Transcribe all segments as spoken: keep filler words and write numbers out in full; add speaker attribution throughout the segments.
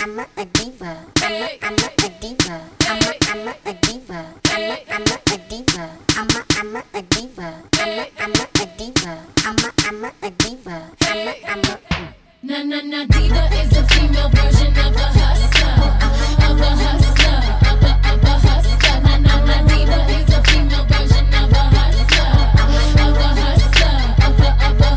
Speaker 1: I'm a, a diva. I'm a, I'm a, a diva. I'm a, I'm a, a diva. I'm a, I'm a, a diva. I'm a, I'm a, a diva. I'm a, I'm a, a diva. I'm a, I'm a, a diva. I'm a, I'm a.
Speaker 2: Na na na, diva is a female version of a hustler, of a hustler, of a of a hustler. Na na na, diva is a female version of a hustler, of a hustler, of a of a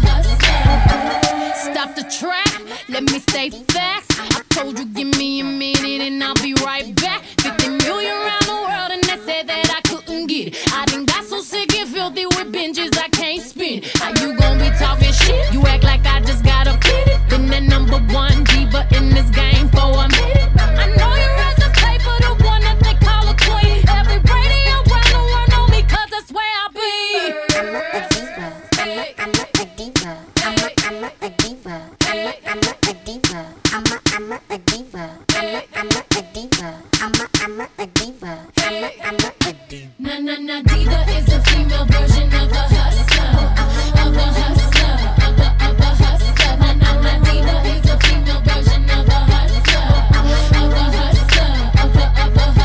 Speaker 2: hustler. Stop the track, let me stay facts. I told you give me a minute and I'll be right back. fifty million around the world and they said that I couldn't get it. I done got so sick and filthy with binges I can't spin. How you gon' be talking shit? You act like I just got a pity. Been the number one diva in this game for a minute. I know you read the paper, the one that they call a queen. Every radio around the world know me cause that's where I be.
Speaker 1: I'm a, a diva. I'm a, I'm a, a diva. I'm a, I'm a, a diva. I'm a, I'm a, a diva. I'm a, I'm a, a diva. I'm a, I'm a, a diva. I'm a, I'm a, a diva. I'm a, I'm a, a diva.
Speaker 2: Na na na, diva is a female version of a hustler, of a hustler, of a of a hustler. Na na na, diva is a female version of a hustler, of a hustler, of a of a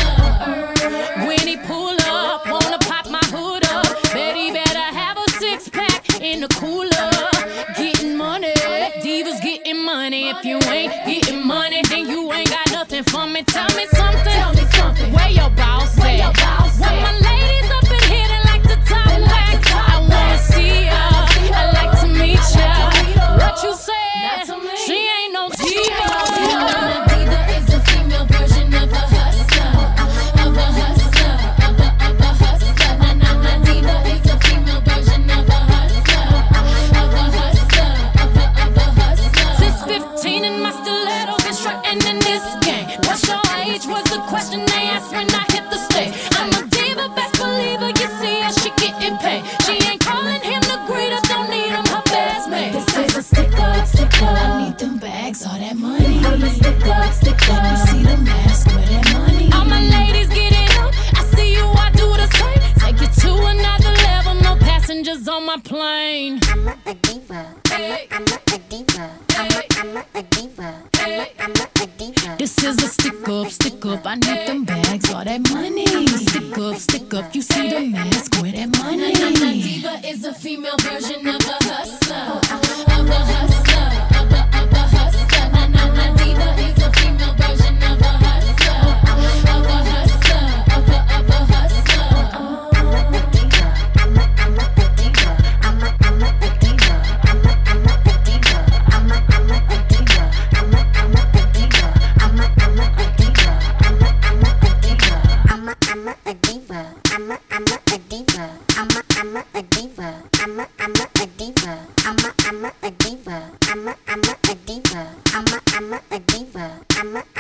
Speaker 2: hustler. When he pull up, wanna pop my hood up. Bet he better have a six pack in the cooler. Getting money, divas getting money. If you ain't getting money, then you ain't got nothing for me. Tell me something. Tell me something. Where your boss at? Where my ladies up in here that like to talk back. I wanna see ya. I like to meet ya. What you said? She ain't no diva. Na diva is a female version of a hustler, of a hustler, of a of a hustler. Na na na, diva is a female version of a hustler, of a hustler, of a of a hustler. Since fifteen and my stiletto been strutting in this game. What's your age? Was the question they asked when I hit the stage. I'm a diva, best believer. You see her, she getting paid. She ain't calling him the greeter, don't need him her best mate. This is a stick up, stick up. I need them bags, all that money. I'm a stick up, stick up. You see the mask with that money. All my ladies get it up. I see you, I do the same. Take you to another level, no passengers on my plane.
Speaker 1: I'm a, a diva. I'm a, I'm a, a diva. I'm a, I'm a, a diva. I'm a, I'm a, a diva.
Speaker 2: This is a stick up, stick up. I need them bags, all that money. Stick up, stick up. You see the mask with that money. Na na na, diva is a female version of a hustler, of a hustler, of a of a hustler. Na na na, diva is a female version of a hustler, of a hustler, of a of a hustler.
Speaker 1: I'm a, a diva. I'm a, I'm a, a diva. I'm a, I'm a, a diva. I'm a, I'm a, a diva. I'm a, I'm a, a diva. I'm a, I'm a, a diva. I'm a, I'm a, a diva. I'm a, I'm a, a diva. I'm a, I'm a, a diva. I'm a, I'm a, a diva. I'm a, I'm a, a diva. I'm a, I'm a, a diva. I'm a, I'm a, a diva. I'm a, I'm a, a diva. I'm a, I'm a, a diva. I'm a